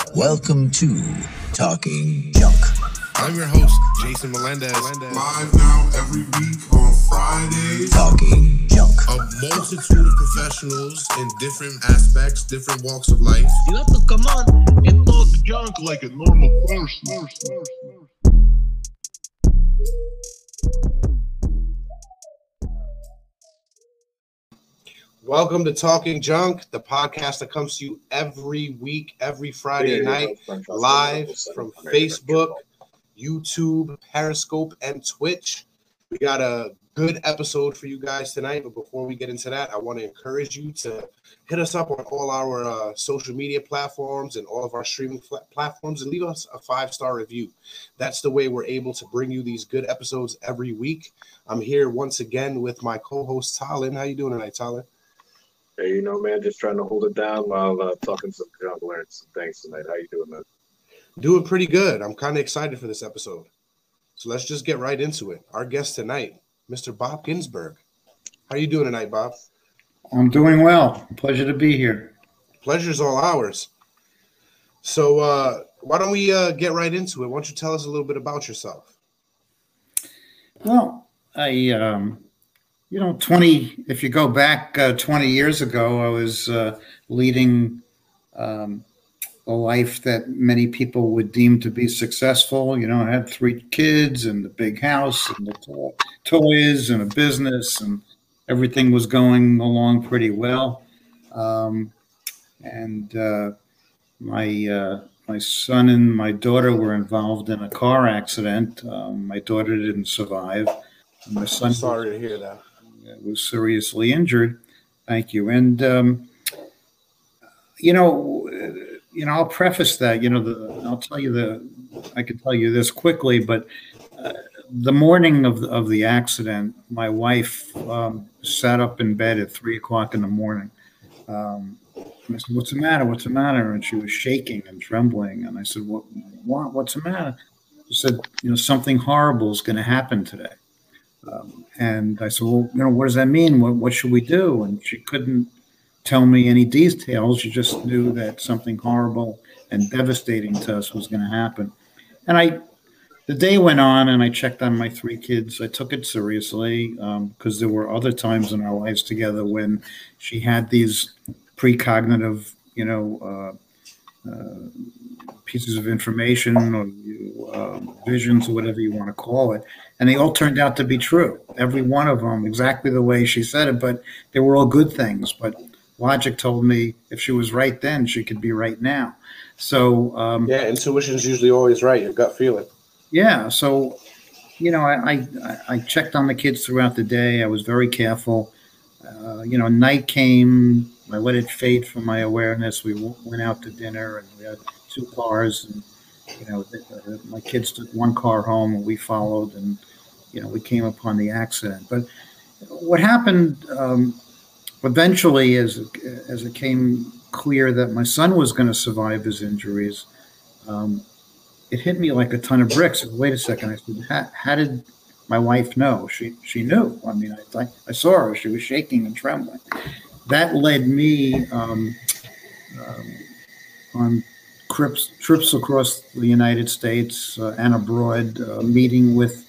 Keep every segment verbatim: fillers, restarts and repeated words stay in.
Welcome to Talking Junk. I'm your host, Jason Melendez. Live now every week on Fridays. Talking Junk. A multitude of professionals in different aspects, different walks of life. You have to come on and talk junk like a normal person. Welcome to Talking Junk, the podcast that comes to you every week, every Friday night, live from Facebook, YouTube, Periscope, and Twitch. We got a good episode for you guys tonight, but before we get into that, I want to encourage you to hit us up on all our uh, social media platforms and all of our streaming fl- platforms and leave us a five-star review. That's the way we're able to bring you these good episodes every week. I'm here once again with my co-host, Talon. How you doing tonight, Talon? Hey, you know, man, just trying to hold it down while uh, talking some junk, learning some things tonight. How you doing, man? Doing pretty good. I'm kind of excited for this episode. So let's just get right into it. Our guest tonight, Mister Bob Ginsberg. How are you doing tonight, Bob? I'm doing well. Pleasure to be here. Pleasure's all ours. So uh, why don't we uh, get right into it? Why don't you tell us a little bit about yourself? Well, I, um, you know, twenty, if you go back uh, twenty years ago, I was uh, leading um, a life that many people would deem to be successful. You know, I had three kids and a big house and the to- toys and a business, and everything was going along pretty well. Um, and uh, my uh, my son and my daughter were involved in a car accident. Um, my daughter didn't survive. My son I'm sorry to hear that. was seriously injured. Thank you. And um, you know, you know, I'll preface that. You know, the, I'll tell you the. I can tell you this quickly, but uh, the morning of the, of the accident, my wife um, sat up in bed at three o'clock in the morning. Um, and I said, "What's the matter? What's the matter?" And she was shaking and trembling. And I said, "What? What? What's the matter?" She said, "You know, something horrible is going to happen today." Um, and I said, "Well, you know, what does that mean? What, what should we do?" And she couldn't tell me any details. She just knew that something horrible and devastating to us was going to happen. And I, the day went on, and I checked on my three kids. I took it seriously because um, there were other times in our lives together when she had these precognitive, you know, uh, uh, pieces of information or uh, visions or whatever you want to call it. And they all turned out to be true. Every one of them, exactly the way she said it, but they were all good things. But logic told me if she was right then, she could be right now. So um, yeah, intuition's usually always right. Your gut feeling. Yeah. So, you know, I, I I checked on the kids throughout the day. I was very careful. Uh, you know, night came. I let it fade from my awareness. We w- went out to dinner, and we had two cars, and you know, uh, my kids took one car home, and we followed, and you know, we came upon the accident. But what happened um, eventually, as as it came clear that my son was going to survive his injuries, um, it hit me like a ton of bricks. Wait a second, I said, how, how did my wife know? She she knew. I mean, I I saw her; she was shaking and trembling. That led me um, um, on trips trips across the United States uh, and abroad, uh, meeting with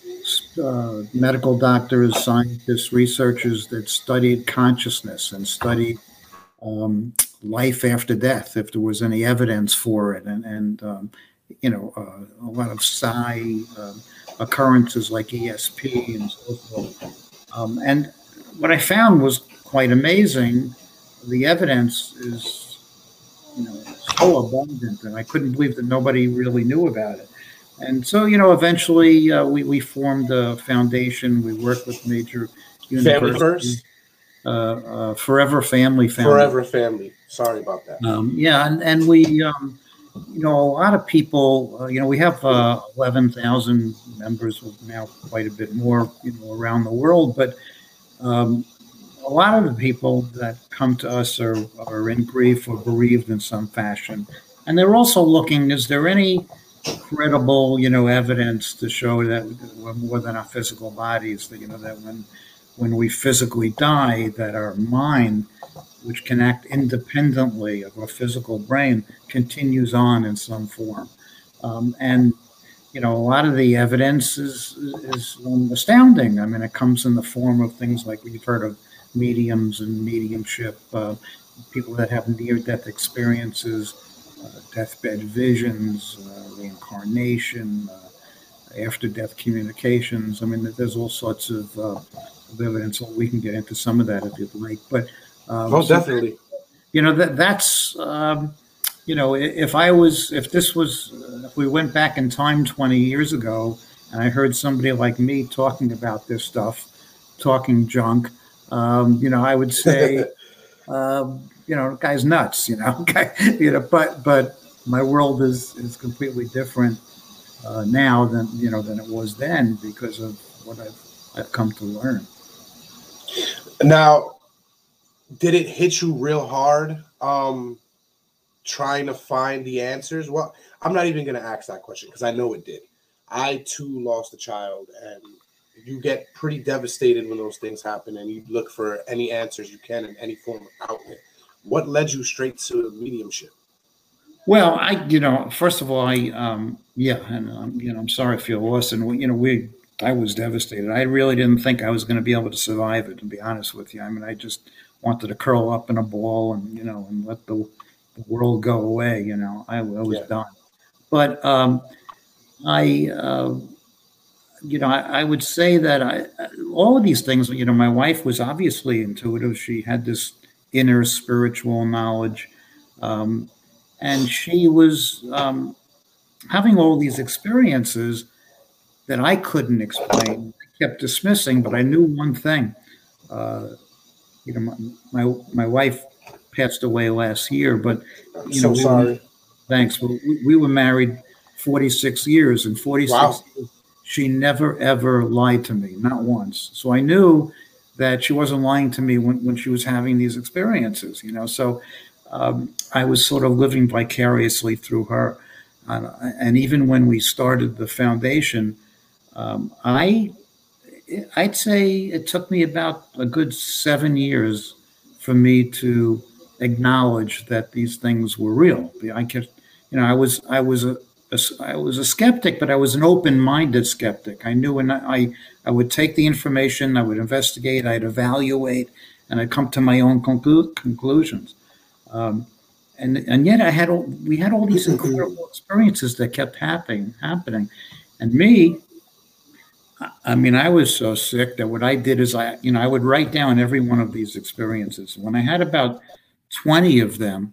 uh, medical doctors, scientists, researchers that studied consciousness and studied um, life after death, if there was any evidence for it, and and um, you know, uh, a lot of psi uh, occurrences like E S P and so forth. Um, and what I found was quite amazing. The evidence is, you know, so abundant, and I couldn't believe that nobody really knew about it. And so, you know, eventually uh, we, we formed a foundation. We worked with major Family universities. First? Uh, uh, Forever Family Foundation. Forever Family. Sorry about that. Um, yeah, and, and we, um, you know, a lot of people, uh, you know, we have uh, eleven thousand members, now quite a bit more, you know, around the world. But um, a lot of the people that come to us are, are in grief or bereaved in some fashion. And they're also looking, is there any credible, you know, evidence to show that we're more than our physical bodies, that, you know, that when when we physically die, that our mind which can act independently of our physical brain, continues on in some form. Um, and, you know, a lot of the evidence is, is um, astounding. I mean, it comes in the form of things like we've heard of mediums and mediumship, uh, people that have near-death experiences, uh, deathbed visions, uh, reincarnation, uh, after-death communications. I mean, there's all sorts of, uh, of evidence. We can get into some of that if you'd like. But um, oh, so, definitely. You know, that that's, um, you know, if I was, if this was, if we went back in time twenty years ago and I heard somebody like me talking about this stuff, talking junk, um, you know, I would say, um, you know, the guy's nuts, you know, you know, but, but my world is, is completely different uh, now than, you know, than it was then because of what I've, I've come to learn. Now, did it hit you real hard um, trying to find the answers? Well, I'm not even going to ask that question because I know it did. I, too, lost a child, and you get pretty devastated when those things happen, and you look for any answers you can in any form of outlet. What led you straight to mediumship? Well, I, you know, first of all, I, um, yeah, and, um, you know, I'm sorry if you lost, and, you know, we, I was devastated. I really didn't think I was going to be able to survive it, to be honest with you. I mean, I just wanted to curl up in a ball and, you know, and let the, the world go away, you know. I, I was yeah. done. But um, I, uh, you know, I, I would say that I, all of these things, you know, my wife was obviously intuitive. She had this inner spiritual knowledge. Um, and she was um, having all these experiences that I couldn't explain. I kept dismissing, but I knew one thing. Uh, you know, my, my my wife passed away last year, but you so know, we sorry. Were, thanks. But we, we were married forty-six years, and forty-six wow. years, she never ever lied to me, not once. So I knew that she wasn't lying to me when, when she was having these experiences. You know, so um, I was sort of living vicariously through her, uh, and even when we started the foundation. Um, I, I'd say it took me about a good seven years for me to acknowledge that these things were real. I could, you know, I was, I was a, a I was a skeptic, but I was an open-minded skeptic. I knew when I, I would take the information, I would investigate, I'd evaluate, and I'd come to my own conclu- conclusions. Um, and and yet I had all, we had all these incredible experiences that kept happening, happening, and me. I mean, I was so sick that what I did is I, you know, I would write down every one of these experiences. When I had about twenty of them,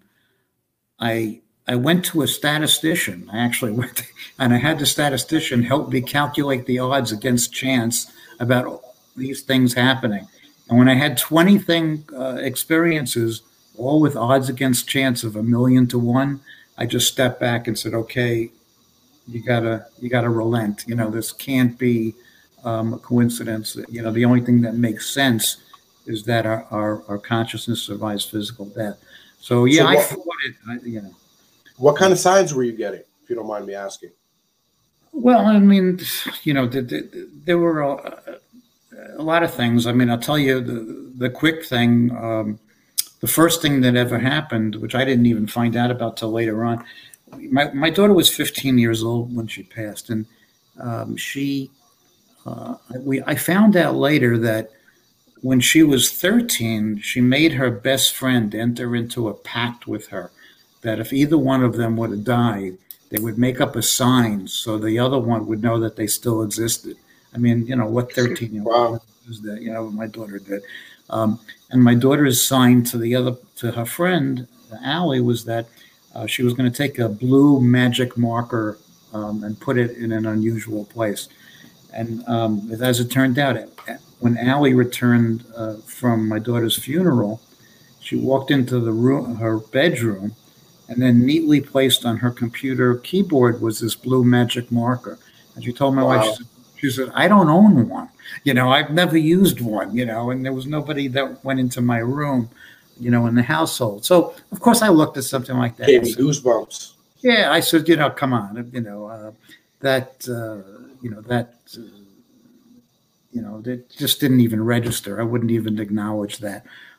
I I went to a statistician. I actually went, to, and I had the statistician help me calculate the odds against chance about these things happening. And when I had twenty thing uh, experiences, all with odds against chance of a million to one, I just stepped back and said, "Okay, you gotta you gotta relent. You know, this can't be." Um, a coincidence. You know, the only thing that makes sense is that our, our, our consciousness survives physical death. So yeah, so what, I thought it. I, you know, what kind of signs were you getting, if you don't mind me asking? Well, I mean, you know, the, the, there were a, a lot of things. I mean, I'll tell you the the quick thing. Um, the first thing that ever happened, which I didn't even find out about till later on. My my daughter was fifteen years old when she passed, and um, she. Uh, we, I found out later that when she was thirteen, she made her best friend enter into a pact with her that if either one of them would have died, they would make up a sign so the other one would know that they still existed. I mean, you know, what thirteen-year-old wow. is that? You know, my daughter did. Um, and my daughter's sign to the other, to her friend, Allie, was that uh, she was going to take a blue magic marker um, and put it in an unusual place. And um, as it turned out, when Allie returned uh, from my daughter's funeral, she walked into the room, her bedroom, and then neatly placed on her computer keyboard was this blue magic marker. And she told my wow. wife, she said, she said, I don't own one. You know, I've never used one, you know, and there was nobody that went into my room, you know, in the household. So, of course, I looked at something like that. Gave me goosebumps. Yeah, I said, you know, come on, you know, uh, that... Uh, You know, that, uh, you know, that just didn't even register. I wouldn't even acknowledge that.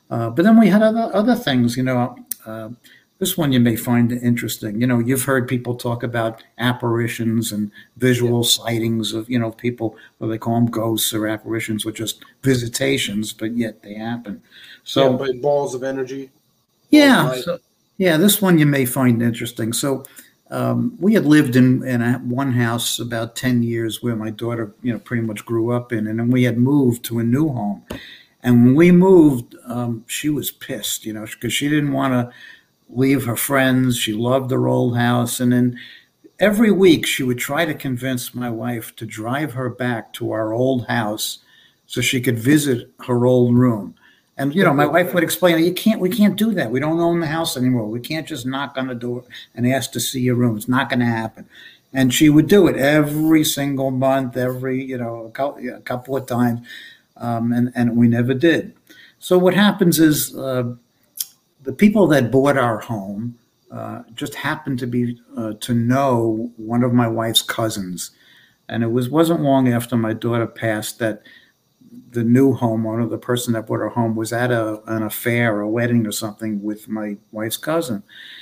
Uh, but then we had other other things, you know. Uh, this one you may find interesting. You know, you've heard people talk about apparitions and visual sightings of, you know, people, whether they call them ghosts or apparitions or just visitations, but yet they happen. So, yeah, but balls of energy. yeah, so, yeah, this one you may find interesting. So, um, we had lived in in a, one house about ten years where my daughter, you know, pretty much grew up in, and then we had moved to a new home. And when we moved, um, she was pissed, you know, because she didn't want to leave her friends. She loved her old house. And then every week she would try to convince my wife to drive her back to our old house so she could visit her old room. And, you know, my wife would explain, you can't, we can't do that. We don't own the house anymore. We can't just knock on the door and ask to see your room. It's not going to happen. And she would do it every single month, every, you know, a couple, a couple of times. Um, and, and we never did. So what happens is uh, the people that bought our home uh, just happened to be uh, to know one of my wife's cousins. And it was, wasn't long after my daughter passed that the new homeowner, the person that bought our home, was at a, an affair, a wedding or something with my wife's cousin.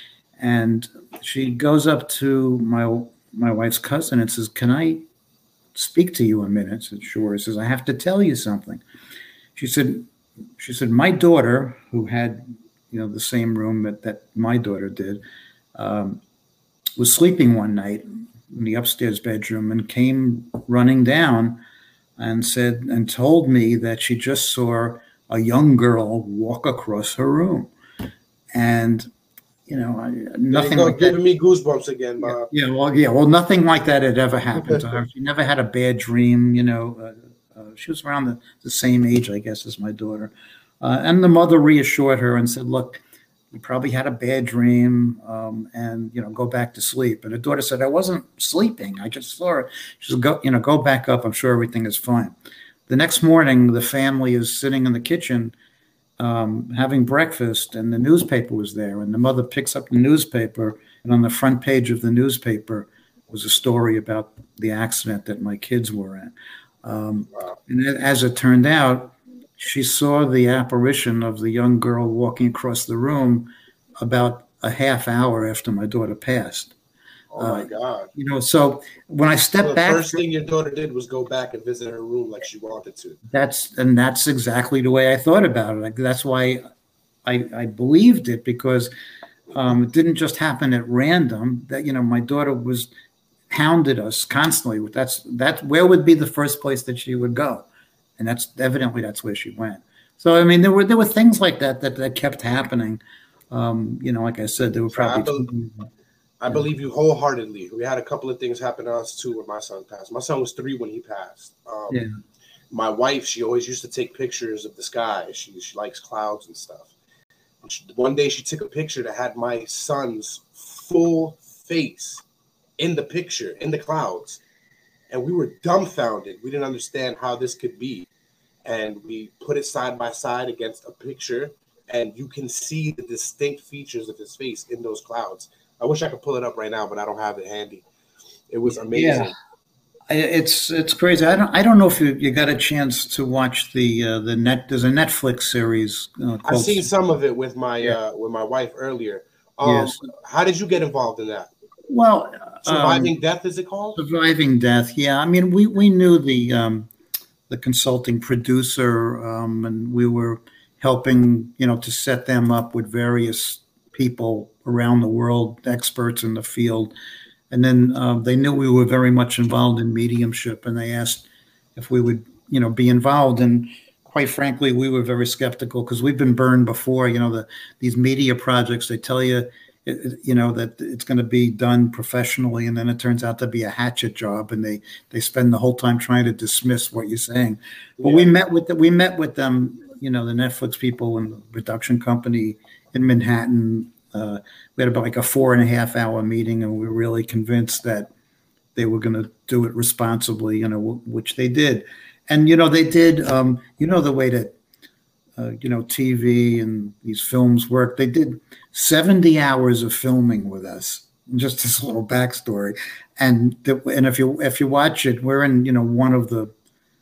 And she goes up to my my wife's cousin and says, "Can I speak to you a minute?" I said, "Sure." He says, "I have to tell you something." She said, she said, "My daughter, who had, you know, the same room that, that my daughter did, um, was sleeping one night in the upstairs bedroom and came running down and said, and told me that she just saw a young girl walk across her room." And, you know, I, nothing go, like giving that. me goosebumps again, Bob. Yeah, well, yeah, well, nothing like that had ever happened to her. She never had a bad dream, you know. Uh, uh, she was around the, the same age, I guess, as my daughter. Uh, and the mother reassured her and said, "Look, you probably had a bad dream, um, and, you know, go back to sleep." And the daughter said, "I wasn't sleeping. I just saw her." She said, "Go, you know, go back up. I'm sure everything is fine." The next morning, the family is sitting in the kitchen um, having breakfast, and the newspaper was there. And the mother picks up the newspaper, and on the front page of the newspaper was a story about the accident that my kids were in. Um, Wow. And as it turned out, she saw the apparition of the young girl walking across the room about a half hour after my daughter passed. Oh my Uh, God. You know, so when I So stepped the back, first thing your daughter did was go back and visit her room like she wanted to. that's and that's exactly the way I thought about it. Like, that's why I I believed it, because um, it didn't just happen at random. That, you know, my daughter was hounded us constantly. That's that. Where would be the first place that she would go? And that's evidently that's where she went. So I mean, there were there were things like that that, that kept happening. Um, you know, like I said, there were So I probably. bel- I believe you wholeheartedly. We had a couple of things happen to us too when my son passed. My son was three when he passed. Um, Yeah. My wife, she always used to take pictures of the sky. She she likes clouds and stuff. And she, one day she took a picture that had my son's full face in the picture, in the clouds. And we were dumbfounded. We didn't understand how this could be. And we put it side by side against a picture, and you can see the distinct features of his face in those clouds. I wish I could pull it up right now, but I don't have it handy. It was amazing. Yeah. I- It's it's crazy. I don't I don't know if you, you got a chance to watch the uh, the net. There's a Netflix series uh, I've called. seen some of it with my Yeah. uh, with my wife earlier. Um, Yes. How did you get involved in that? Well, Surviving um, Death, is it called? Surviving Death. Yeah, I mean, we we knew the um, the consulting producer, um, and we were helping, you know, to set them up with various people around the world, experts in the field. And then um, they knew we were very much involved in mediumship, and they asked if we would, you know, be involved. And quite frankly, we were very skeptical, because we've been burned before. You know, the these media projects, they tell you, it, it- you know, that it's going to be done professionally, and then it turns out to be a hatchet job, and they they spend the whole time trying to dismiss what you're saying. But we Yeah. met with the, we met with them, you know, the Netflix people and the production company in Manhattan. Uh, we had about like a four and a half hour meeting, and we were really convinced that they were going to do it responsibly, you know, w- which they did. And, you know, they did, um, you know, the way that, uh, you know, T V and these films work. They did seventy hours of filming with us, just this little backstory. And, the, and if you, if you watch it, we're in, you know, one of the,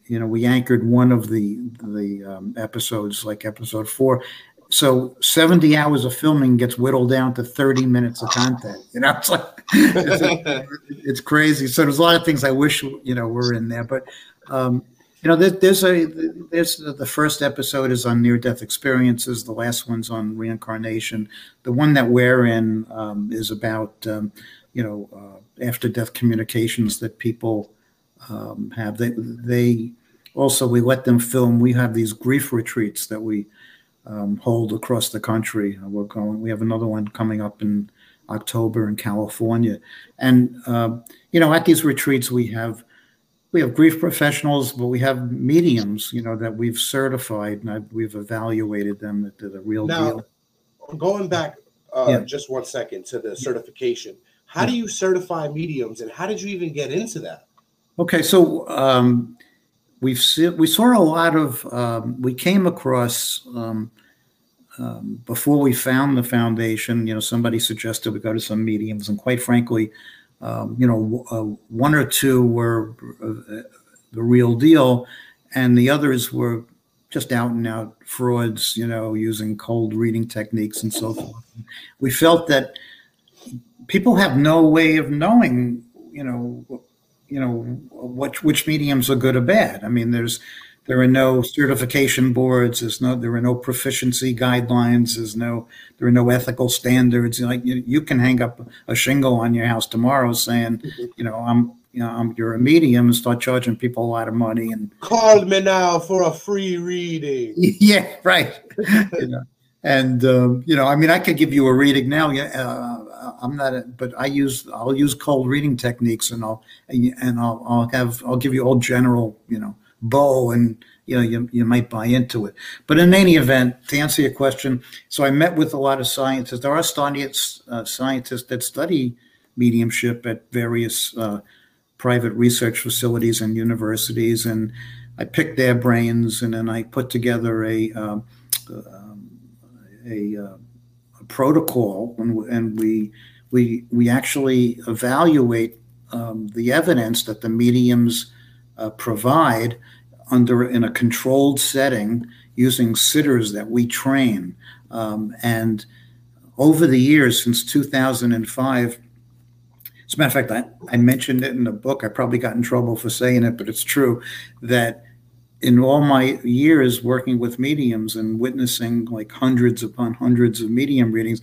you know, we anchored one of the the um, episodes, like episode four. So seventy hours of filming gets whittled down to thirty minutes of content. You know, it's like it's, it's crazy. So there's a lot of things I wish you know were in there, but um, you know, there, there's a there's the first episode is on near-death experiences. The last one's on reincarnation. The one that we're in um, is about um, you know uh, after-death communications that people um, have. They they also we let them film. We have these grief retreats that we Um, hold across the country. Uh, we're going. We have another one coming up in October in California, and uh, you know, at these retreats we have we have grief professionals, but we have mediums, you know, that we've certified and I've, we've evaluated them that they're the real now, deal. Going back uh, Yeah. just one second to the certification. How do you certify mediums, and how did you even get into that? Okay, so um, we've see, we saw a lot of um, we came across. Um, Um, before we found the foundation, you know, somebody suggested we go to some mediums, and quite frankly, um, you know, uh, one or two were uh, the real deal, and the others were just out and out frauds, you know, using cold reading techniques and so forth. We felt that people have no way of knowing, you know, you know, what which mediums are good or bad. I mean, there's There are no certification boards. There's no. There are no proficiency guidelines. There's no. There are no ethical standards. Like you, you can hang up a shingle on your house tomorrow saying, you know, I'm, you know, I'm. You're a medium, and start charging people a lot of money. And Call me now for a free reading. yeah, right. you know, and um, you know, I mean, I could give you a reading now. Yeah, uh, I'm not. A, but I use. I'll use cold reading techniques, and I'll and I'll, I'll have. I'll give you all general. You know. Bow, and you know you, you might buy into it. But in any event, to answer your question, so I met with a lot of scientists. There are scientists, uh, scientists that study mediumship at various uh, private research facilities and universities, and I picked their brains, and then I put together a um, um, a, uh, a protocol, and, and we we we actually evaluate um, the evidence that the mediums Uh, provide under in a controlled setting using sitters that we train. Um, and over the years, since two thousand five, as a matter of fact, I, I mentioned it in the book. I probably got in trouble for saying it, but it's true that in all my years working with mediums and witnessing like hundreds upon hundreds of medium readings,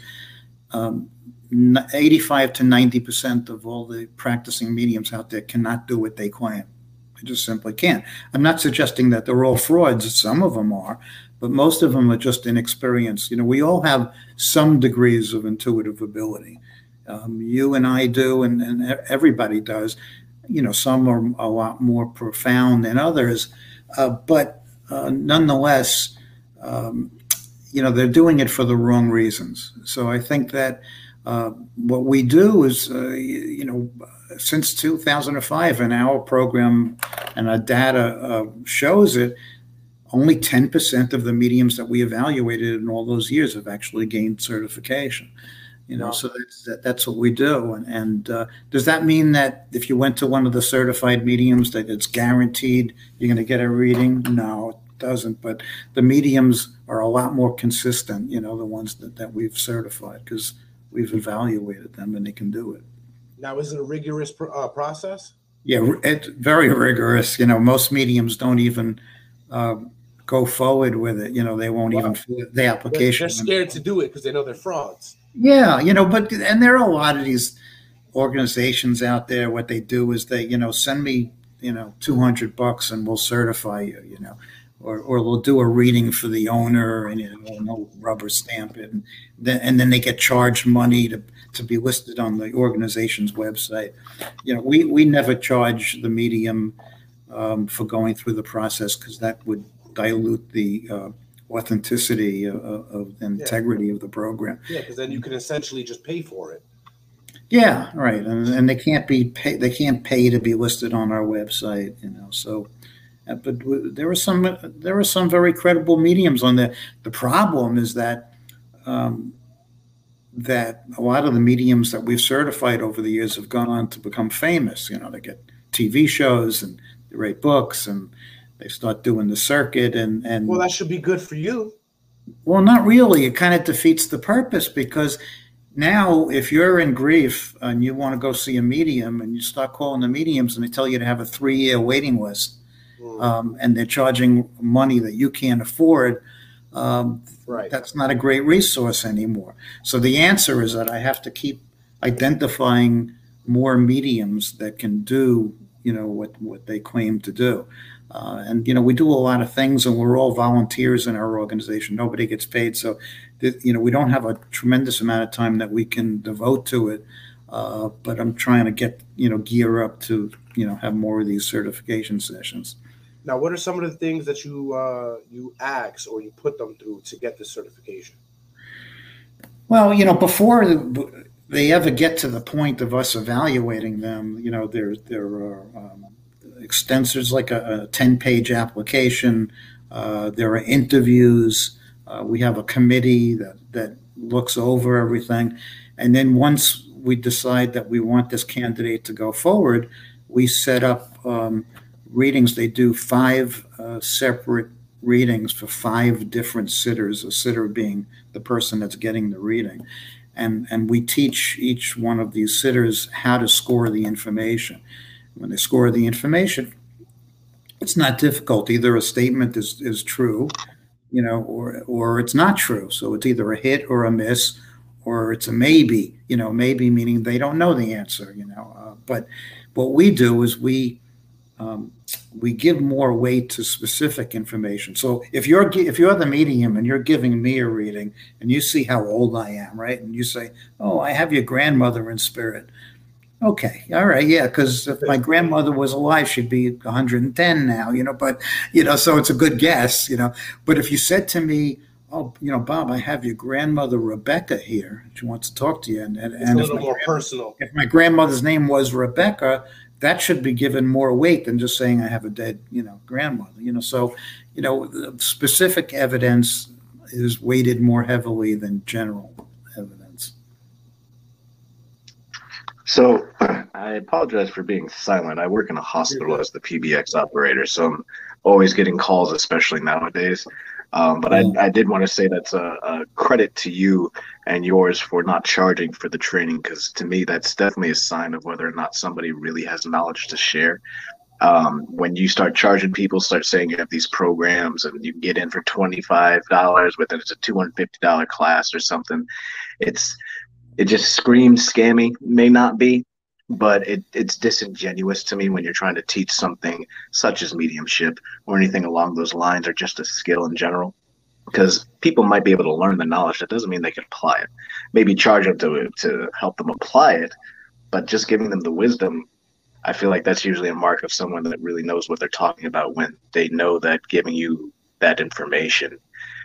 um, eighty-five to ninety percent of all the practicing mediums out there cannot do what they claim. I just simply can't. I'm not suggesting that they're all frauds. Some of them are, but most of them are just inexperienced. You know, we all have some degrees of intuitive ability. Um, you and I do, and, and everybody does. You know, some are a lot more profound than others, uh, but uh, nonetheless, um, you know, they're doing it for the wrong reasons. So I think that uh, what we do is, uh, you, you know, since two thousand five, and our program and our data uh, shows it, only ten percent of the mediums that we evaluated in all those years have actually gained certification. You know, wow. So that's, that, that's what we do. And, and uh, does that mean that if you went to one of the certified mediums that it's guaranteed you're going to get a reading? No, it doesn't. But the mediums are a lot more consistent, you know, the ones that, that we've certified, because we've evaluated them and they can do it. Now, is it a rigorous uh, process? Yeah, it's very rigorous. You know, most mediums don't even uh, go forward with it. You know, they won't wow. even fill the application. They're, they're scared to do it because they know they're frauds. Yeah, you know, but and there are a lot of these organizations out there. What they do is they, you know, send me, you know, two hundred bucks and we'll certify you. You know, or or they'll do a reading for the owner and you know, no rubber stamp it, and then and then they get charged money to. to be listed on the organization's website. You know, we, we never charge the medium um, for going through the process, because that would dilute the uh, authenticity of, of and yeah. integrity of the program. Yeah, because then you can essentially just pay for it. Yeah, right. And, and they can't be pay, they can't pay to be listed on our website. You know, so. Uh, but there are some there are some very credible mediums on there. The problem is that. Um, that a lot of the mediums that we've certified over the years have gone on to become famous. You know, they get T V shows and they write books and they start doing the circuit, and and Well, that should be good for you. well, not really. It kind of defeats the purpose, because now if you're in grief and you want to go see a medium and you start calling the mediums and they tell you to have a three-year waiting list, Mm. um, and they're charging money that you can't afford, um, Right. that's not a great resource anymore. So the answer is that I have to keep identifying more mediums that can do, you know, what, what they claim to do. Uh, and, you know, we do a lot of things, and we're all volunteers in our organization. Nobody gets paid. So, th- you know, we don't have a tremendous amount of time that we can devote to it. Uh, but I'm trying to get, you know, gear up to, you know, have more of these certification sessions. Now, what are some of the things that you uh, you ask or you put them through to get this certification? Well, you know, before they ever get to the point of us evaluating them, you know, there there are um, extensors like a, a ten-page application. Uh, there are interviews. Uh, we have a committee that, that looks over everything. And then once we decide that we want this candidate to go forward, we set up um, readings. They do five uh, separate readings for five different sitters, a sitter being the person that's getting the reading. And, and we teach each one of these sitters how to score the information. When they score the information, it's not difficult. Either a statement is, is true, you know, or or it's not true. So it's either a hit or a miss, or it's a maybe, you know, maybe meaning they don't know the answer, you know. Uh, but what we do is we um, we give more weight to specific information. So if you're if you're the medium and you're giving me a reading and you see how old I am, right, and you say, "Oh, I have your grandmother in spirit." Okay, all right, yeah, because if my grandmother was alive, she'd be one hundred ten now, you know, but, you know, so it's a good guess, you know. But if you said to me, oh, you know, Bob, I have your grandmother Rebecca here. She wants to talk to you. And, and, It's and a if, little my more grand- personal. if my grandmother's name was Rebecca, that should be given more weight than just saying I have a dead, you know, grandmother, you know. So, you know, the specific evidence is weighted more heavily than general evidence. So I apologize for being silent. I work in a hospital as the P B X operator, so I'm always getting calls, especially nowadays. Um, but I, I did want to say that's a, a credit to you and yours for not charging for the training, because to me, that's definitely a sign of whether or not somebody really has knowledge to share. Um, when you start charging people, start saying you have these programs and you can get in for twenty-five dollars, but then it's a two hundred fifty dollars class or something, it's it just screams scammy. May not be, but it, it's disingenuous to me when you're trying to teach something such as mediumship or anything along those lines, or just a skill in general. Because people might be able to learn the knowledge. That doesn't mean they can apply it. Maybe charge them to to help them apply it, but just giving them the wisdom, I feel like that's usually a mark of someone that really knows what they're talking about, when they know that giving you that information,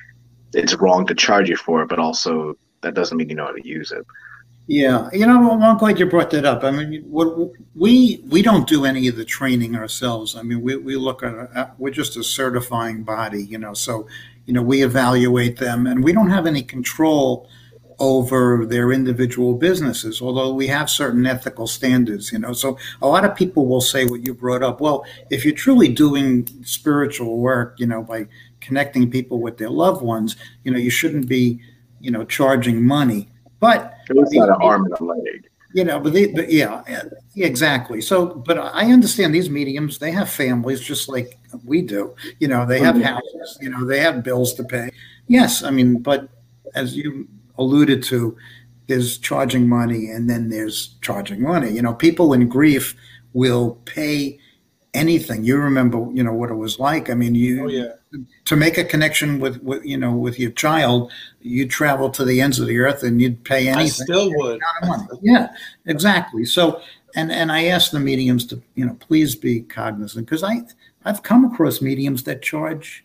it's wrong to charge you for it, but also that doesn't mean you know how to use it. Yeah, you know, I'm glad you brought that up. I mean, what, we we don't do any of the training ourselves. I mean, we, we look at, a, we're just a certifying body, you know, so, you know, we evaluate them, and we don't have any control over their individual businesses, although we have certain ethical standards, you know. So a lot of people will say what you brought up. Well, if you're truly doing spiritual work, you know, by connecting people with their loved ones, you know, you shouldn't be, you know, charging money. But it's not an arm and a leg. You know, but, they, but yeah, exactly. So, but I understand these mediums, they have families just like we do. You know, they have houses, you know, they have bills to pay. Yes, I mean, but as you alluded to, there's charging money and then there's charging money. You know, people in grief will pay anything. You remember, you know, what it was like. I mean, you Oh, yeah. to make a connection with, with, you know, with your child, you'd travel to the ends of the earth and you'd pay anything. I still would. Money. Yeah, exactly. So, and and I ask the mediums to, you know, please be cognizant, because I I've come across mediums that charge,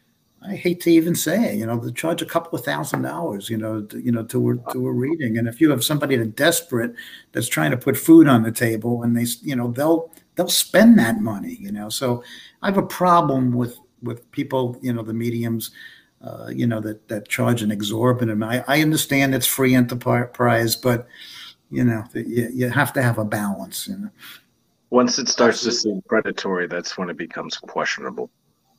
I hate to even say it, you know, they charge a couple of thousand dollars, you know, to, you know, to a, to a reading. And if you have somebody that's desperate, that's trying to put food on the table, and they, you know, they'll they'll spend that money, you know. So I have a problem with with people, you know, the mediums, uh, you know, that that charge an exorbitant amount. I, I understand it's free enterprise, but you know, you, you have to have a balance, you know. Once it starts to seem predatory, that's when it becomes questionable.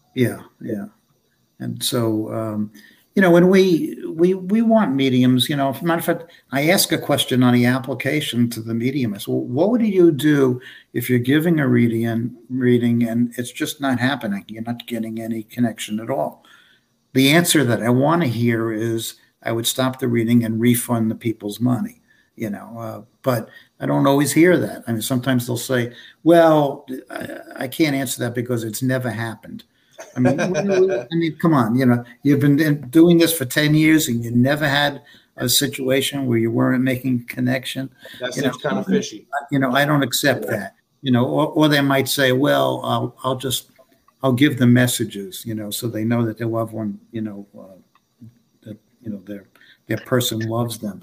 Yeah, yeah. And so, um, you know, when we we we want mediums, you know, as a matter of fact, I ask a question on the application to the medium. I said, well, what would you do if you're giving a reading and reading and it's just not happening? You're not getting any connection at all. The answer that I want to hear is I would stop the reading and refund the people's money, you know, uh, but I don't always hear that. I mean, sometimes they'll say, well, I, I can't answer that because it's never happened. I mean, I mean, come on, you know, you've been doing this for ten years and you never had a situation where you weren't making a connection. That you seems know, kind of fishy. You know, I don't accept that, you know, or, or they might say, well, I'll, I'll just, I'll give them messages, you know, so they know that their loved one, you know, uh, that, you know, their, their person loves them.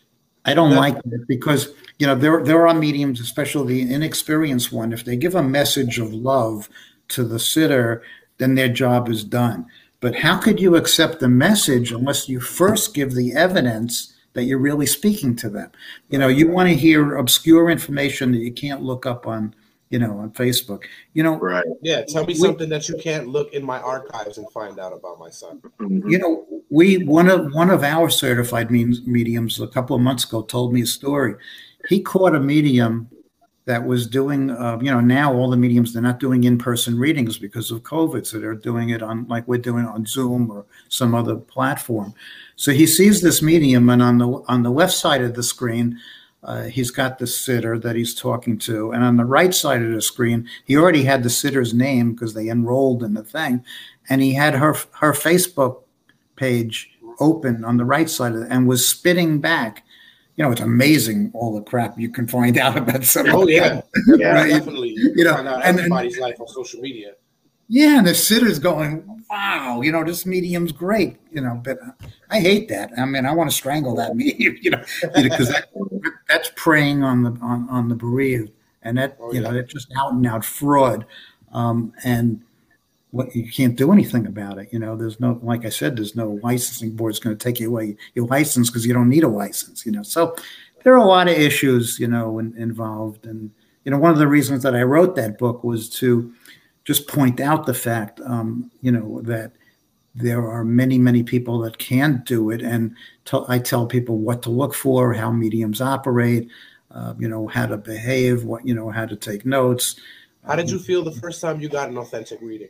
I don't like it because, you know, there, there are mediums, especially the inexperienced one, if they give a message of love to the sitter, then their job is done. But how could you accept the message unless you first give the evidence that you're really speaking to them? You know, you want to hear obscure information that you can't look up on, you know, on Facebook. You know, Right. Yeah, tell me we, something that you can't look in my archives and find out about my son. You know, we one of one of our certified mediums a couple of months ago told me a story. He caught a medium that was doing, uh, you know, now all the mediums, they're not doing in-person readings because of COVID. So they're doing it on, like we're doing on Zoom or some other platform. So he sees this medium, and on the on the left side of the screen, uh, he's got the sitter that he's talking to. And on the right side of the screen, he already had the sitter's name because they enrolled in the thing. And he had her, her Facebook page open on the right side of it and was spitting back. You know, it's amazing all the crap you can find out about somebody. Oh yeah, Yeah, right? definitely. You know, Find out and- everybody's life on social media. Yeah, and the sitter's going, wow, you know, this medium's great, you know, but I hate that. I mean, I want to strangle that medium, you know, because that, that's preying on the on, on the bereaved, and that, Oh, you yeah. know, that's just out and out fraud, um, and what you can't do anything about it. You know, there's no, like I said, there's no licensing board that's going to take you away your license because you don't need a license. You know, so there are a lot of issues, you know, in, involved, and you know, one of the reasons that I wrote that book was to just point out the fact, um, you know, that there are many, many people that can't do it. And t- I tell people what to look for, how mediums operate, uh, you know, how to behave, what, you know, how to take notes. How did you feel the first time you got an authentic reading?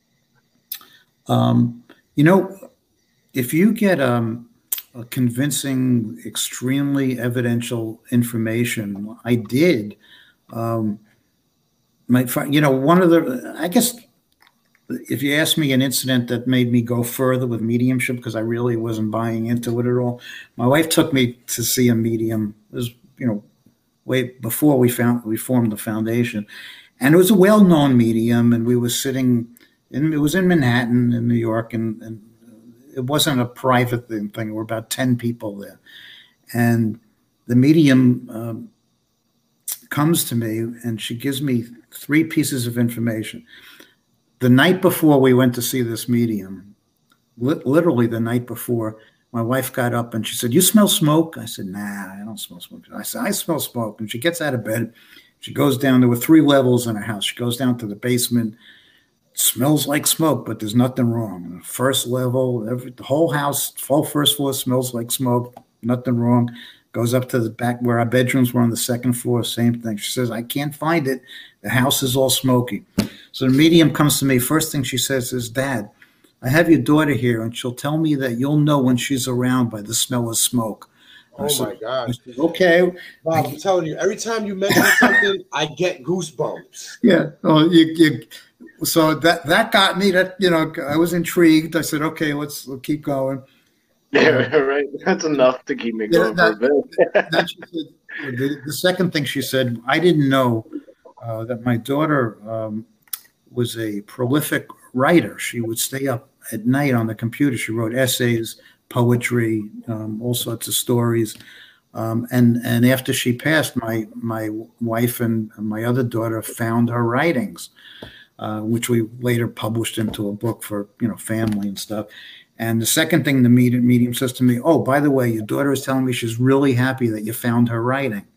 Um, you know, if you get um, a convincing, extremely evidential information, I did, um, my, you know, one of the, I guess, if you ask me an incident that made me go further with mediumship, because I really wasn't buying into it at all, my wife took me to see a medium. It was, you know, way before we found we formed the foundation, and it was a well-known medium, and we were sitting, in, it was in Manhattan, in New York, and, and it wasn't a private thing. There were about ten people there, and the medium um, comes to me, and she gives me three pieces of information. The night before we went to see this medium, li- literally the night before, my wife got up and she said, "You smell smoke?" I said, "Nah, I don't smell smoke." I said, "I smell smoke." And she gets out of bed. She goes down. There were three levels in her house. She goes down to the basement. It smells like smoke, but there's nothing wrong. And the first level, every, the whole house, full first floor smells like smoke, nothing wrong. Goes up to the back where our bedrooms were on the second floor, same thing. She says, "I can't find it. The house is all smoky." So the medium comes to me. First thing she says is, "Dad, I have your daughter here, and she'll tell me that you'll know when she's around by the smell of smoke." Oh I said, my gosh. I said, "Okay." Bob, I'm telling you, every time you mention something, I get goosebumps. Yeah. Oh, you, you, so that that got me. That, you know, I was intrigued. I said, "Okay, let's we'll keep going." Yeah, right. That's enough to keep me Yeah, going for a bit. Then she said, the, the second thing she said, I didn't know uh, that my daughter um, was a prolific writer. She would stay up at night on the computer. She wrote essays, poetry, um, all sorts of stories. Um, and and after she passed, my my wife and my other daughter found her writings, uh, which we later published into a book for, you know, family and stuff. And the second thing the medium says to me, "Oh, by the way, your daughter is telling me she's really happy that you found her writing."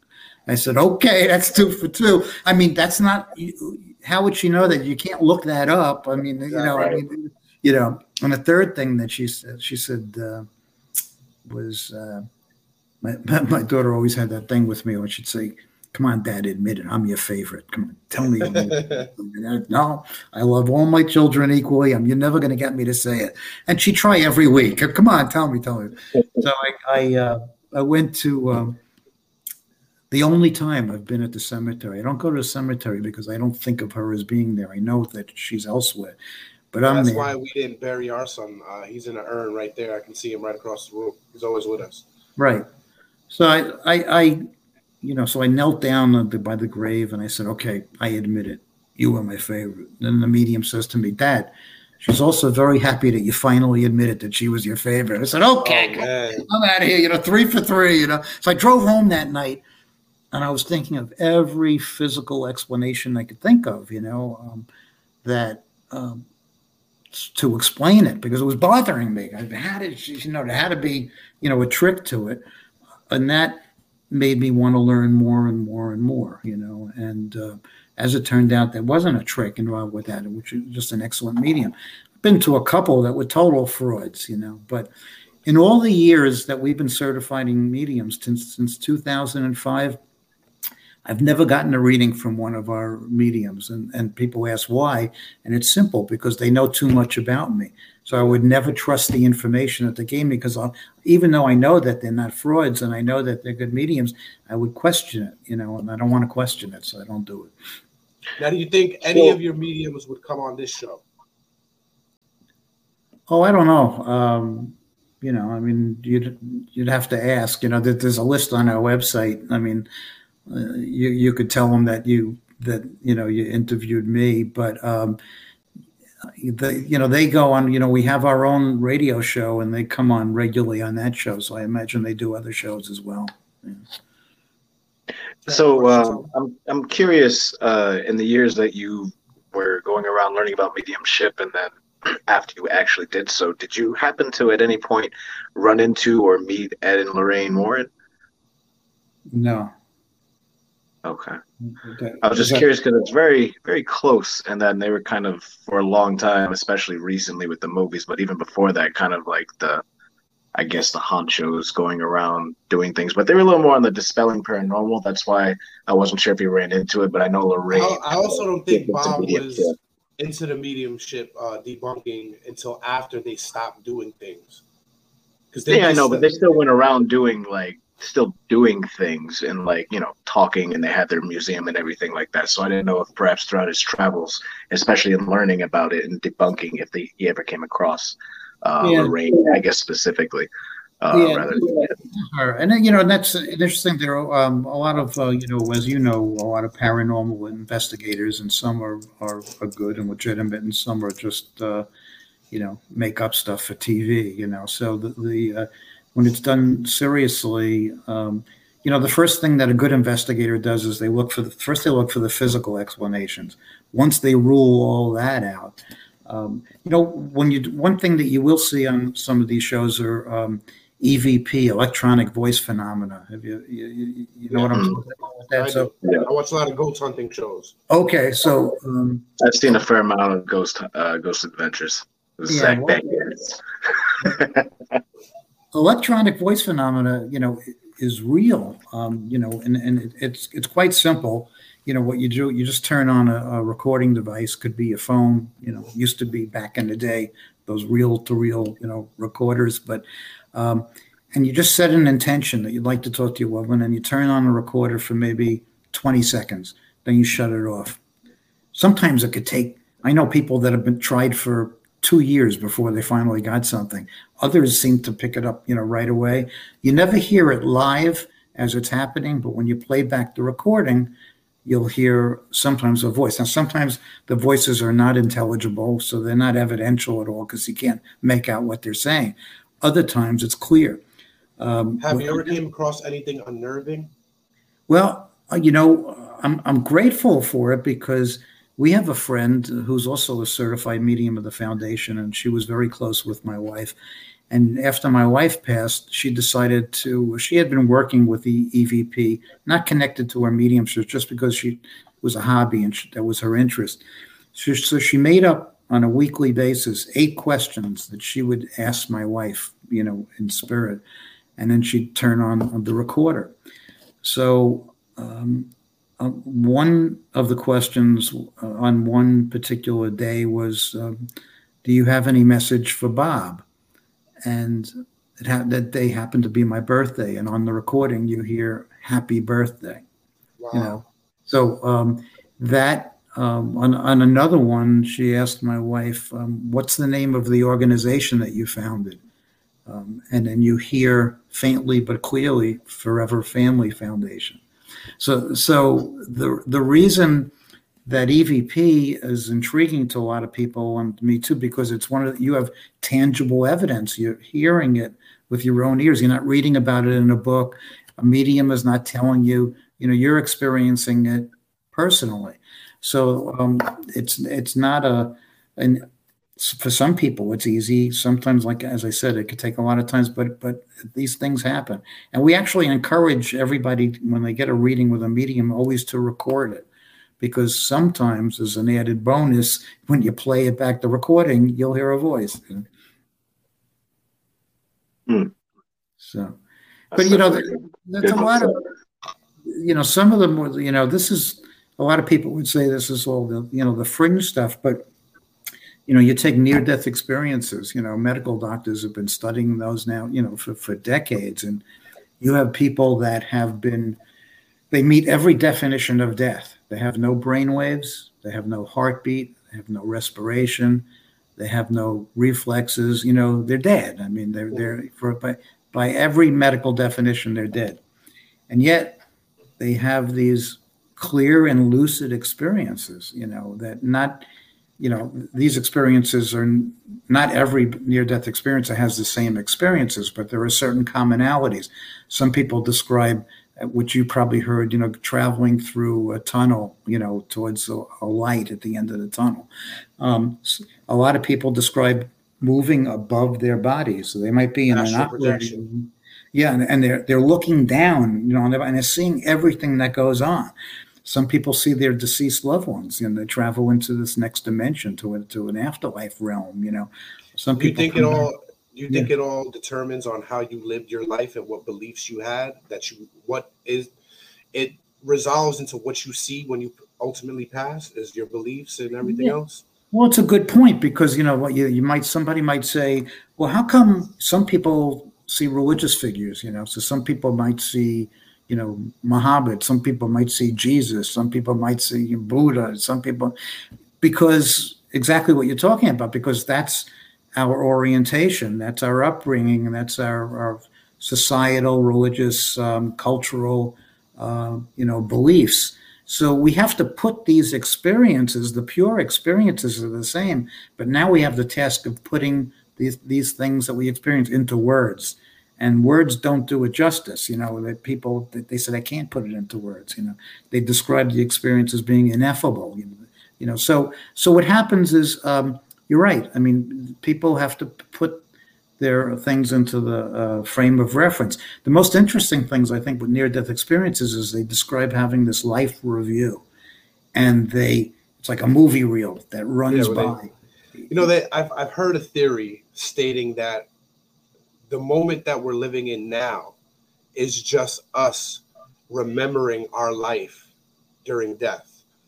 I said, okay, that's two for two. I mean, that's not, how would she know that? You can't look that up. I mean, you know, right. I mean, you know, and the third thing that she said, she said uh, was, uh, my, my daughter always had that thing with me when she'd say, come on, Dad, admit it. I'm your favorite. Come on, tell me. No, I love all my children equally. I'm, you're never going to get me to say it. And she'd try every week. Come on, tell me, tell me. So I I, uh, I went to um, the only time I've been at the cemetery. I don't go to the cemetery because I don't think of her as being there. I know that she's elsewhere. But I'm That's there. why we didn't bury our son. Uh, he's in an urn right there. I can see him right across the room. He's always with us. Right. So I, I, I you know, so I knelt down by the grave and I said, okay, I admit it. You were my favorite. Then the medium says to me, Dad, she's also very happy that you finally admitted that she was your favorite. I said, okay, oh, I'm out of here, you know, three for three, you know. So I drove home that night and I was thinking of every physical explanation I could think of, you know, um, that um, to explain it because it was bothering me. I had to, you know, there had to be, you know, a trick to it. And that made me want to learn more and more and more, you know. And uh, as it turned out, there wasn't a trick involved with that, which was just an excellent medium. I've been to a couple that were total frauds, you know. But in all the years that we've been certifying mediums since since two thousand five, I've never gotten a reading from one of our mediums. And, and people ask why. And it's simple, because they know too much about me. So I would never trust the information that they gave me, because I'll, even though I know that they're not frauds and I know that they're good mediums, I would question it, you know, and I don't want to question it, so I don't do it. Now, do you think any of your mediums would come on this show? Oh, I don't know. Um, you know, I mean, you'd, you'd have to ask, you know, that there's a list on our website. I mean, uh, you, you could tell them that you, that, you know, you interviewed me, but, um, The, you know, they go on, you know, we have our own radio show and they come on regularly on that show. So I imagine they do other shows as well. Yeah. So uh, I'm, I'm curious, uh, in the years that you were going around learning about mediumship and then after you actually did so, did you happen to at any point run into or meet Ed and Lorraine Warren? No. Okay. Okay. I was just that, curious because it's very, very close. And then they were kind of, for a long time, especially recently with the movies, but even before that, kind of like the, I guess, the honchos going around doing things. But they were a little more on the dispelling paranormal. That's why I wasn't sure if you ran into it, but I know Lorraine. I, I also don't think Bob was into the mediumship uh, debunking until after they stopped doing things. Yeah, I know, but they still went around doing like, still doing things and like, you know, talking, and they had their museum and everything like that. So I didn't know if perhaps throughout his travels, especially in learning about it and debunking, if they, he ever came across uh, yeah. Lorraine, I guess specifically. Uh, yeah. rather than Sure. And then, you know, and that's interesting. There are um, a lot of, uh, you know, as you know, a lot of paranormal investigators, and some are, are, are good and legitimate, and some are just, uh, you know, make up stuff for T V, you know. So the, the uh, when it's done seriously, um, you know, the first thing that a good investigator does is they look for the first they look for the physical explanations. Once they rule all that out, um, you know, when you one thing that you will see on some of these shows are um, E V P, electronic voice phenomena. Have you you, you, you know yeah. what I'm talking about with that? I So yeah. I watch a lot of ghost hunting shows. Okay, so um, I've seen a fair amount of ghost uh, ghost adventures. Yeah, well, electronic voice phenomena, you know, is real. Um, you know, and, and it's it's quite simple. You know, what you do, you just turn on a, a recording device, could be a phone, you know, used to be back in the day, those reel to reel, you know, recorders. But, um, and you just set an intention that you'd like to talk to your loved one, and you turn on a recorder for maybe twenty seconds, then you shut it off. Sometimes it could take, I know people that have been tried for two years before they finally got something. Others seem to pick it up, you know, right away. You never hear it live as it's happening, but when you play back the recording, you'll hear sometimes a voice. Now, sometimes the voices are not intelligible, so they're not evidential at all because you can't make out what they're saying. Other times it's clear. Um, Have you ever came across anything unnerving? Well, you know, I'm I'm grateful for it, because we have a friend who's also a certified medium of the foundation, and she was very close with my wife. And after my wife passed, she decided to, she had been working with the E V P, not connected to her mediumship, just because she it was a hobby and she, that was her interest. So, so she made up on a weekly basis eight questions that she would ask my wife, you know, in spirit. And then she'd turn on, on the recorder. So um, uh, one of the questions uh, on one particular day was, um, do you have any message for Bob? And it ha- that day happened to be my birthday. And on the recording, you hear happy birthday. Wow. You know, so um, that um, on, on another one, she asked my wife, um, what's the name of the organization that you founded? Um, and then you hear faintly but clearly Forever Family Foundation. So, so the the reason that E V P is intriguing to a lot of people, and me too, because it's one of the, you have tangible evidence. You're hearing it with your own ears. You're not reading about it in a book. A medium is not telling you. You know, you're experiencing it personally. So um, it's it's not a an for some people, it's easy. Sometimes, like as I said, it could take a lot of times, but but these things happen. And we actually encourage everybody when they get a reading with a medium always to record it, because sometimes as an added bonus, when you play it back, the recording, you'll hear a voice. Hmm. So, but you know, that's a lot of, you know, some of them, you know, this is, a lot of people would say this is all the, you know, the fringe stuff, but you know, you take near-death experiences, you know, medical doctors have been studying those now, you know, for, for decades. And you have people that have been, they meet every definition of death. They have no brain waves. They have no heartbeat. They have no respiration. They have no reflexes. You know, they're dead. I mean, they're, they're for, by, by every medical definition, they're dead. And yet they have these clear and lucid experiences, you know, that not, you know, these experiences are not every near-death experience that has the same experiences, but there are certain commonalities. Some people describe, which you probably heard, you know, traveling through a tunnel, you know, towards a, a light at the end of the tunnel. Um, a lot of people describe moving above their bodies. So they might be in an operating, yeah, and, and they're they're looking down, you know, and they're seeing everything that goes on. Some people see their deceased loved ones, and they travel into this next dimension to a, to an afterlife realm. You know, some Do you people think it all. back. You think yeah. it all determines on how you lived your life and what beliefs you had. That you what is it resolves into what you see when you ultimately pass is your beliefs and everything yeah. else. Well, it's a good point, because you know what you you might somebody might say, well, how come some people see religious figures? You know, so some people might see, you know, Muhammad, some people might see Jesus, some people might see Buddha, some people, because exactly what you're talking about, because that's our orientation, that's our upbringing, and that's our, our societal, religious, um, cultural, uh, you know, beliefs. So we have to put these experiences, the pure experiences are the same, but now we have the task of putting these, these things that we experience into words. And words don't do it justice, you know, that people, they said, I can't put it into words, you know, they describe the experience as being ineffable, you know, you know, so, so what happens is, um, you're right. I mean, people have to put their things into the uh, frame of reference. The most interesting things, I think, with near-death experiences is they describe having this life review, and they, it's like a movie reel that runs yeah, by. They, you know, they, I've, I've heard a theory stating that the moment that we're living in now is just us remembering our life during death.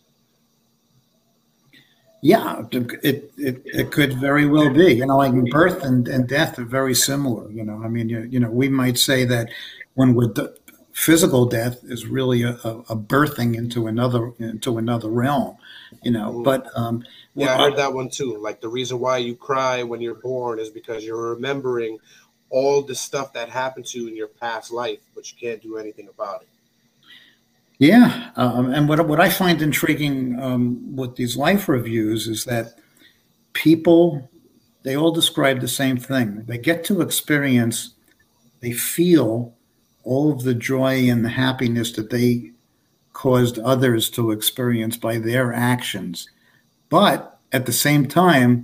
Yeah, it, it it could very well be. You know, like birth and, and death are very similar. You know, I mean, you, you know, we might say that when we're de- physical death is really a, a birthing into another into another realm. You know, but um, yeah, well, I heard that one too. Like the reason why you cry when you're born is because you're remembering all the stuff that happened to you in your past life, but you can't do anything about it. Yeah, um, and what what I find intriguing um, with these life reviews is that people, they all describe the same thing. They get to experience, they feel all of the joy and the happiness that they caused others to experience by their actions. But at the same time,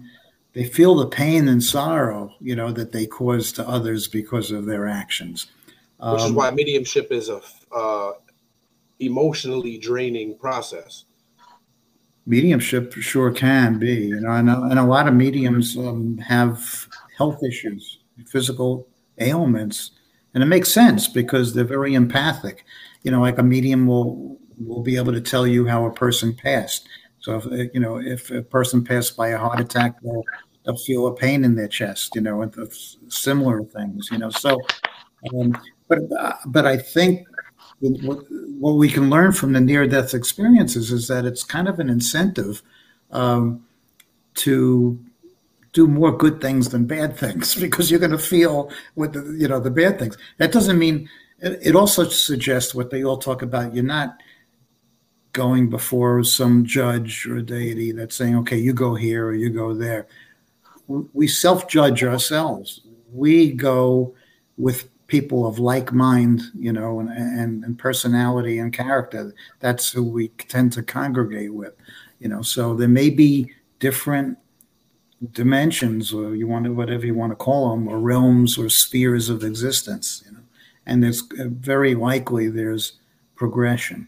they feel the pain and sorrow, you know, that they cause to others because of their actions. Um, Which is why mediumship is a uh, emotionally draining process. Mediumship sure can be, you know, and, and a lot of mediums um, have health issues, physical ailments, and it makes sense because they're very empathic. You know, like a medium will will be able to tell you how a person passed. So, if, you know, if a person passed by a heart attack, they'll, they'll feel a pain in their chest, you know, and similar things, you know. So, um, but uh, but I think what, what we can learn from the near-death experiences is that it's kind of an incentive um, to do more good things than bad things, because you're going to feel with the, you know, the bad things. That doesn't mean, it also suggests what they all talk about. You're not going before some judge or deity that's saying, okay, you go here or you go there. We self-judge ourselves. We go with people of like mind, you know, and, and, and personality and character. That's who we tend to congregate with, you know. So there may be different dimensions, or you want to, whatever you want to call them, or realms or spheres of existence, you know. And there's uh, very likely there's progression.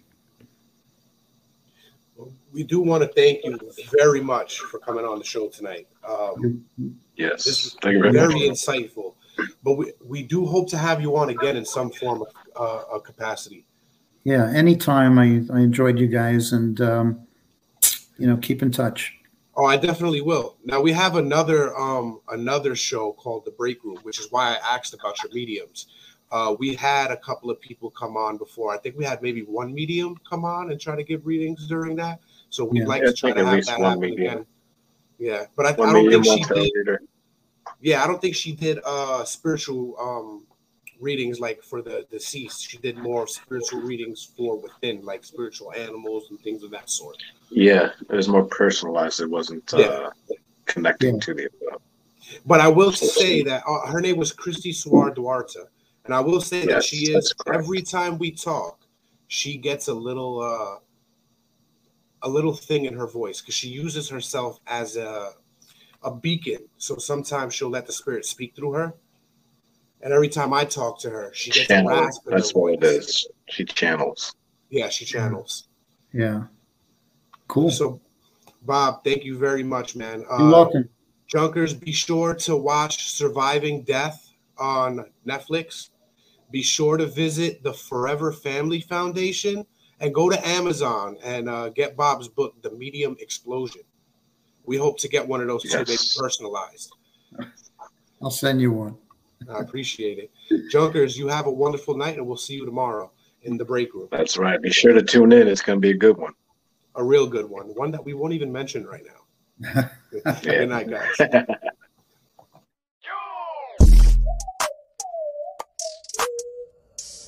We do want to thank you very much for coming on the show tonight. Um, yes, this was thank you very, very much. insightful. But we, we do hope to have you on again in some form of uh, a capacity. Yeah, anytime. I, I enjoyed you guys, and um, you know, keep in touch. Oh, I definitely will. Now we have another um, another show called The Break Room, which is why I asked about your mediums. Uh, we had a couple of people come on before. I think we had maybe one medium come on and try to give readings during that. So we'd Yeah. like Yeah, to try I to think at have least that one happen medium. again. Yeah, but I, I One don't medium, think one she tarot did. reader. Yeah, I don't think she did uh, spiritual um, readings like for the deceased. She did more spiritual readings for within, like spiritual animals and things of that sort. Yeah, it was more personalized. It wasn't uh, Yeah. connecting Yeah. to the uh, But I will say that uh, her name was Christy Suar Duarte, and I will say that Yes, she that's is correct. every time we talk, she gets a little uh, a little thing in her voice because she uses herself as a a beacon. So sometimes she'll let the spirit speak through her, and every time I talk to her, she gets a channel. rasp in her That's what it voice. is. She channels. Yeah, she channels. Yeah. Cool. So, Bob, thank you very much, man. You're Uh, welcome. Junkers, be sure to watch Surviving Death on Netflix. Be sure to visit the Forever Family Foundation and go to Amazon and uh, get Bob's book, The Medium Explosion. We hope to get one of those too, maybe Yes. personalized. I'll send you one. I appreciate it. Junkers, you have a wonderful night, and we'll see you tomorrow in the break room. That's right. Be sure to tune in. It's going to be a good one. A real good one, one that we won't even mention right now. Yeah. Good night, guys.